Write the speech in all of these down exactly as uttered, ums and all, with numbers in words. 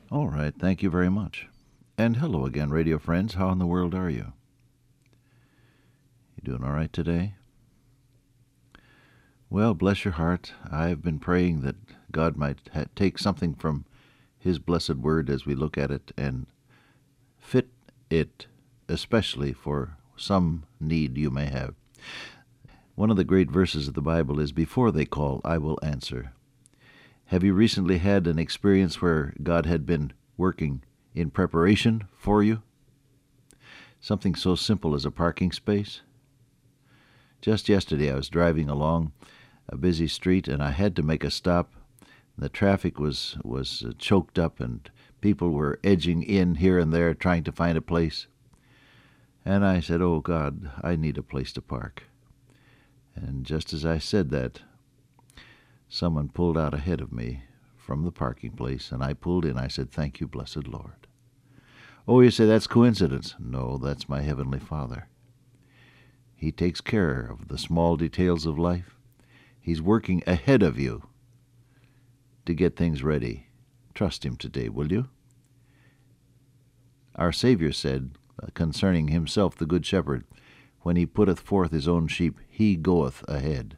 All right, thank you very much. And hello again, radio friends. How in the world are you? You doing all right today? Well, bless your heart. I've been praying that God might ha- take something from His blessed word as we look at it and fit it especially for some need you may have. One of the great verses of the Bible is, "Before they call, I will answer." Have you recently had an experience where God had been working in preparation for you? Something so simple as a parking space? Just yesterday I was driving along a busy street and I had to make a stop. The traffic was, was choked up and people were edging in here and there trying to find a place. And I said, "Oh God, I need a place to park." And just as I said that, someone pulled out ahead of me from the parking place, and I pulled in. I said, "Thank you, blessed Lord." Oh, you say that's coincidence. No, that's my Heavenly Father. He takes care of the small details of life. He's working ahead of you to get things ready. Trust Him today, will you? Our Savior said concerning Himself, the Good Shepherd, "When He putteth forth His own sheep, He goeth ahead."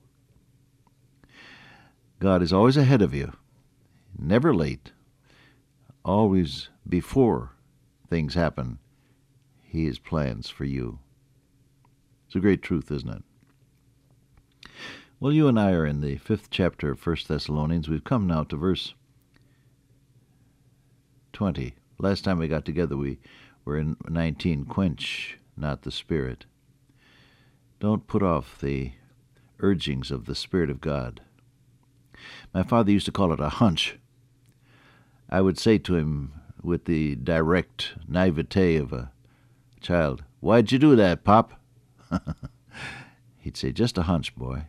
God is always ahead of you, never late, always before things happen. He has plans for you. It's a great truth, isn't it? Well, you and I are in the fifth chapter of First Thessalonians. We've come now to verse twenty. Last time we got together, we were in nineteen. Quench not the Spirit. Don't put off the urgings of the Spirit of God. My father used to call it a hunch. I would say to him with the direct naivete of a child, "Why'd you do that, Pop?" He'd say, "Just a hunch, boy."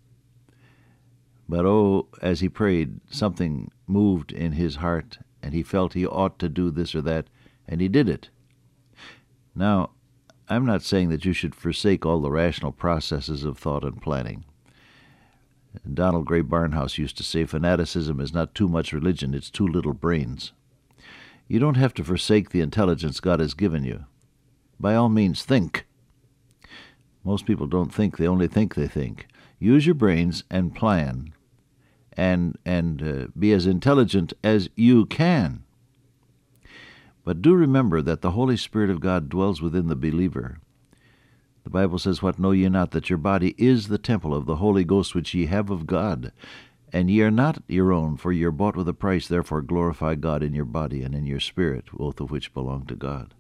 But oh, as he prayed, something moved in his heart, and he felt he ought to do this or that, and he did it. Now, I'm not saying that you should forsake all the rational processes of thought and planning. Donald Gray Barnhouse used to say, "Fanaticism is not too much religion, it's too little brains." You don't have to forsake the intelligence God has given you. By all means, think. Most people don't think, they only think they think. Use your brains and plan, and, and uh, be as intelligent as you can. But do remember that the Holy Spirit of God dwells within the believer. The Bible says, "What know ye not, that your body is the temple of the Holy Ghost which ye have of God? And ye are not your own, for ye are bought with a price. Therefore glorify God in your body and in your spirit, both of which belong to God."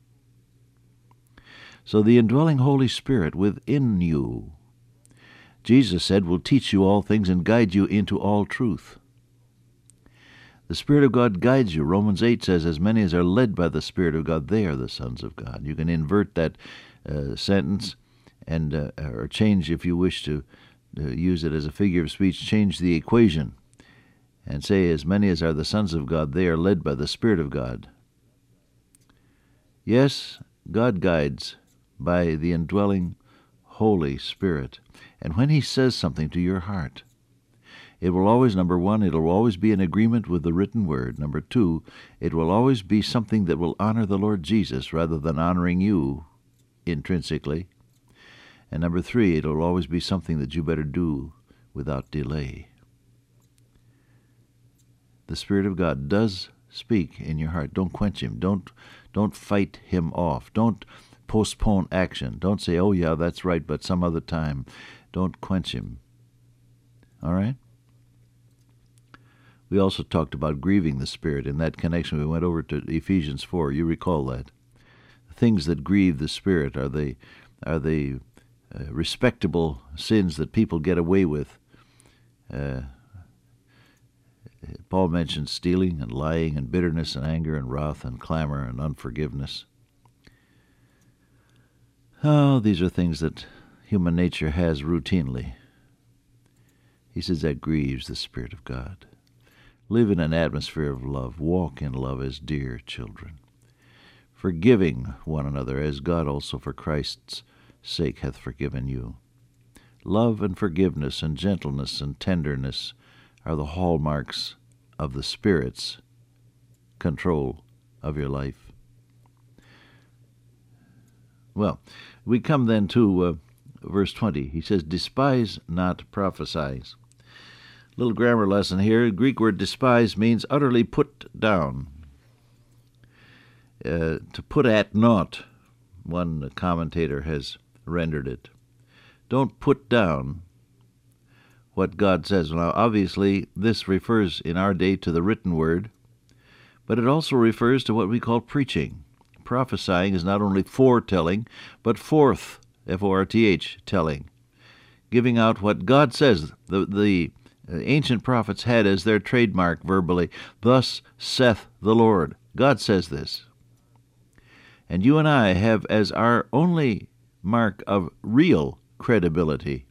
So the indwelling Holy Spirit within you, Jesus said, will teach you all things and guide you into all truth. The Spirit of God guides you. Romans eight says, "As many as are led by the Spirit of God, they are the sons of God." You can invert that uh, sentence and uh, or change, if you wish to uh, use it as a figure of speech, change the equation and say, "As many as are the sons of God, they are led by the Spirit of God." Yes, God guides by the indwelling Holy Spirit. And when He says something to your heart, it will always, number one, it will always be in agreement with the written word. Number two, it will always be something that will honor the Lord Jesus rather than honoring you intrinsically. And number three, it will always be something that you better do without delay. The Spirit of God does speak in your heart. Don't quench Him. Don't, don't fight Him off. Don't postpone action. Don't say, "Oh yeah, that's right, but some other time." Don't quench Him. All right? We also talked about grieving the Spirit. In that connection, we went over to Ephesians four. You recall that. The things that grieve the Spirit are the, are the uh, respectable sins that people get away with. Uh, Paul mentions stealing and lying and bitterness and anger and wrath and clamor and unforgiveness. Oh, these are things that human nature has routinely. He says that grieves the Spirit of God. Live in an atmosphere of love. Walk in love as dear children, forgiving one another as God also for Christ's sake hath forgiven you. Love and forgiveness and gentleness and tenderness are the hallmarks of the Spirit's control of your life. Well, we come then to uh, verse twenty. He says, despise not prophesying. Little grammar lesson here. Greek word despise means utterly put down. Uh, to put at naught, one commentator has rendered it. Don't put down what God says. Now, obviously, this refers in our day to the written word, but it also refers to what we call preaching. Prophesying is not only foretelling, but forth, F O R T H, telling, giving out what God says. The, the ancient prophets had as their trademark verbally, thus saith the Lord. God says this. And you and I have as our only mark of real credibility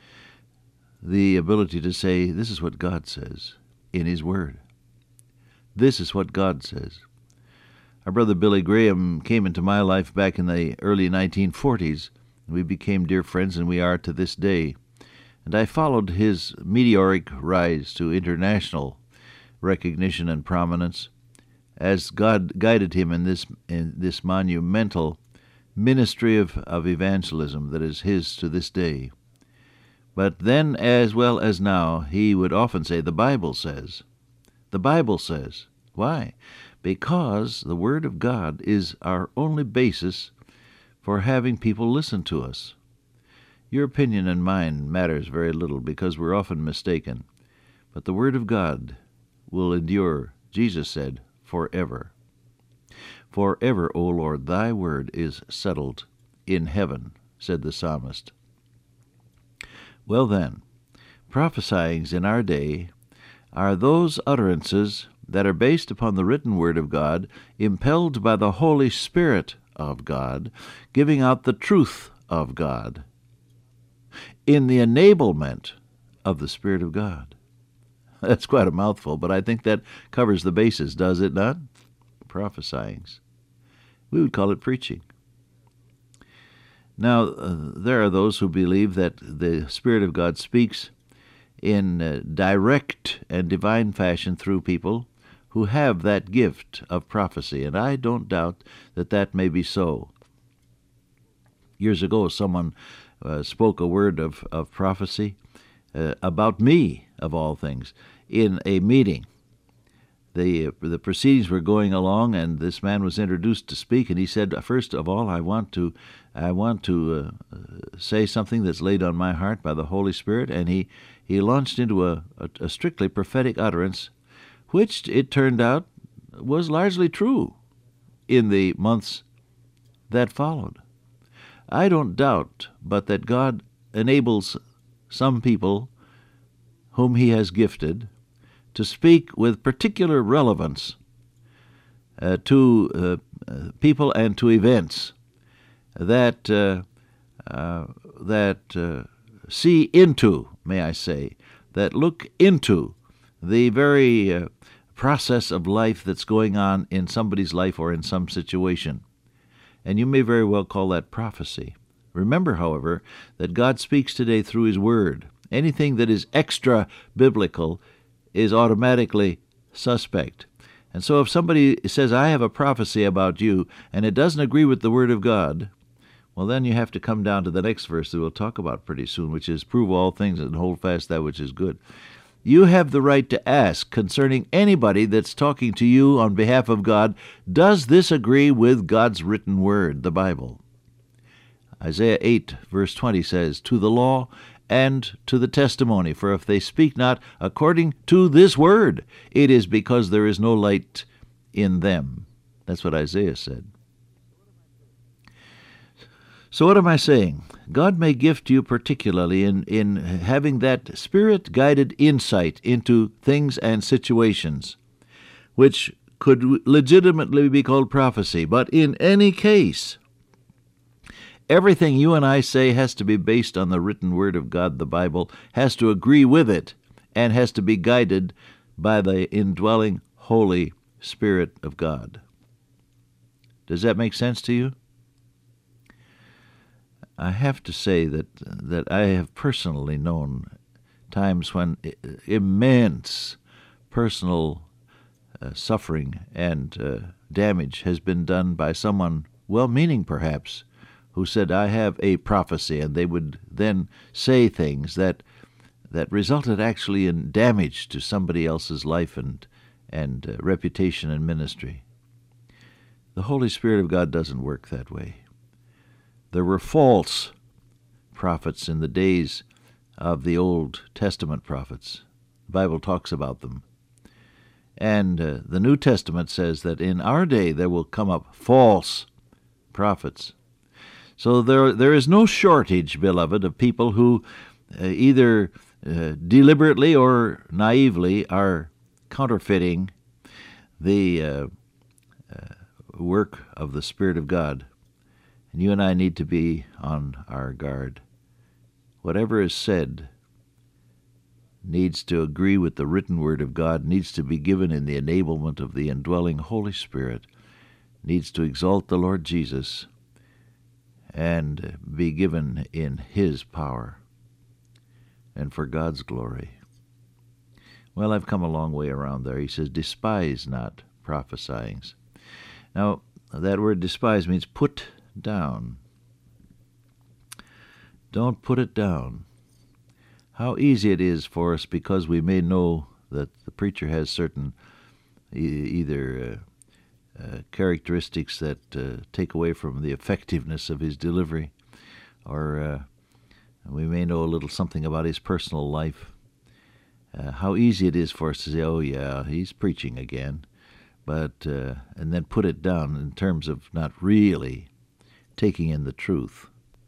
the ability to say, this is what God says in His Word. This is what God says. Our brother Billy Graham came into my life back in the early nineteen forties. We became dear friends, and we are to this day. And I followed his meteoric rise to international recognition and prominence as God guided him in this in this monumental ministry of, of evangelism that is his to this day. But then, as well as now, he would often say, the Bible says. The Bible says. Why? Because the Word of God is our only basis for having people listen to us. Your opinion and mine matters very little because we're often mistaken. But the Word of God will endure, Jesus said, forever. Forever, O Lord, thy word is settled in heaven, said the psalmist. Well then, prophesyings in our day are those utterances that are based upon the written word of God, impelled by the Holy Spirit of God, giving out the truth of God, in the enablement of the Spirit of God. That's quite a mouthful, but I think that covers the bases, does it not? Prophesyings. We would call it preaching. Now, uh, there are those who believe that the Spirit of God speaks in uh, direct and divine fashion through people who have that gift of prophecy, and I don't doubt that that may be so. Years ago, someone uh, spoke a word of, of prophecy uh, about me, of all things, in a meeting. The, uh, the proceedings were going along, and this man was introduced to speak, and he said, first of all, I want to I want to uh, say something that's laid on my heart by the Holy Spirit, and he, he launched into a, a, a strictly prophetic utterance, which it turned out was largely true in the months that followed. I don't doubt but that God enables some people whom He has gifted to speak with particular relevance uh, to uh, uh, people and to events that uh, uh, that uh, see into, may I say, that look into the very uh, process of life that's going on in somebody's life or in some situation. And you may very well call that prophecy. Remember, however, that God speaks today through His Word. Anything that is extra-biblical is automatically suspect. And so if somebody says, I have a prophecy about you, and it doesn't agree with the Word of God, well, then you have to come down to the next verse that we'll talk about pretty soon, which is, prove all things and hold fast that which is good. You have the right to ask concerning anybody that's talking to you on behalf of God, does this agree with God's written word, the Bible? Isaiah eight, verse twenty says, to the law and to the testimony, for if they speak not according to this word, it is because there is no light in them. That's what Isaiah said. So what am I saying? God may gift you particularly in, in having that Spirit-guided insight into things and situations, which could legitimately be called prophecy. But in any case, everything you and I say has to be based on the written Word of God, the Bible, has to agree with it, and has to be guided by the indwelling Holy Spirit of God. Does that make sense to you? I have to say that that I have personally known times when immense personal uh, suffering and uh, damage has been done by someone well-meaning perhaps, who said, I have a prophecy, and they would then say things that that resulted actually in damage to somebody else's life and, and uh, reputation and ministry. The Holy Spirit of God doesn't work that way. There were false prophets in the days of the Old Testament prophets. The Bible talks about them. And uh, the New Testament says that in our day there will come up false prophets. So there, there is no shortage, beloved, of people who uh, either uh, deliberately or naively are counterfeiting the uh, uh, work of the Spirit of God. And you and I need to be on our guard. Whatever is said needs to agree with the written Word of God, needs to be given in the enablement of the indwelling Holy Spirit, needs to exalt the Lord Jesus, and be given in His power and for God's glory. Well, I've come a long way around there. He says, despise not prophesying. Now, that word despise means put down. Don't put it down. How easy it is for us, because we may know that the preacher has certain e- either uh, Uh, characteristics that uh, take away from the effectiveness of his delivery, or uh, we may know a little something about his personal life. Uh, how easy it is for us to say, oh yeah, he's preaching again, but uh, and then put it down in terms of not really taking in the truth.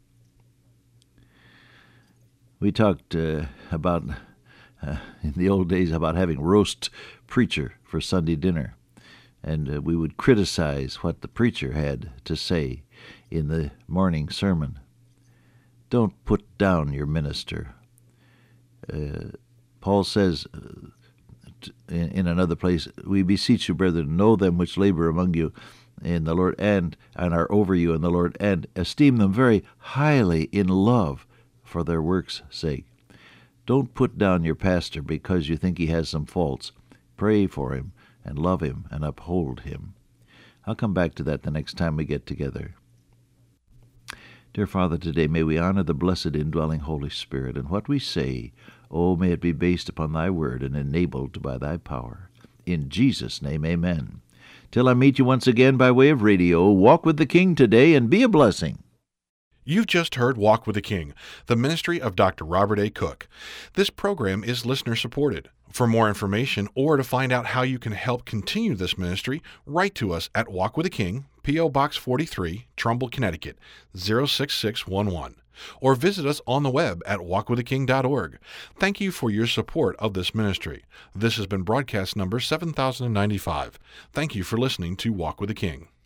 We talked uh, about, uh, in the old days, about having roast preacher for Sunday dinner. And uh, we would criticize what the preacher had to say in the morning sermon. Don't put down your minister. Uh, Paul says uh, in, in another place, we beseech you, brethren, know them which labor among you in the Lord, and, and are over you in the Lord, and esteem them very highly in love for their work's sake. Don't put down your pastor because you think he has some faults. Pray for him, and love him, and uphold him. I'll come back to that the next time we get together. Dear Father, today may we honor the blessed indwelling Holy Spirit, and what we say, oh, may it be based upon Thy word and enabled by Thy power. In Jesus' name, amen. Till I meet you once again by way of radio, walk with the King today and be a blessing. You've just heard Walk with the King, the ministry of Doctor Robert A. Cook. This program is listener-supported. For more information or to find out how you can help continue this ministry, write to us at Walk with the King, P O. Box forty-three, Trumbull, Connecticut, zero six six one one, or visit us on the web at walk with the king dot org. Thank you for your support of this ministry. This has been broadcast number seven thousand ninety-five. Thank you for listening to Walk with the King.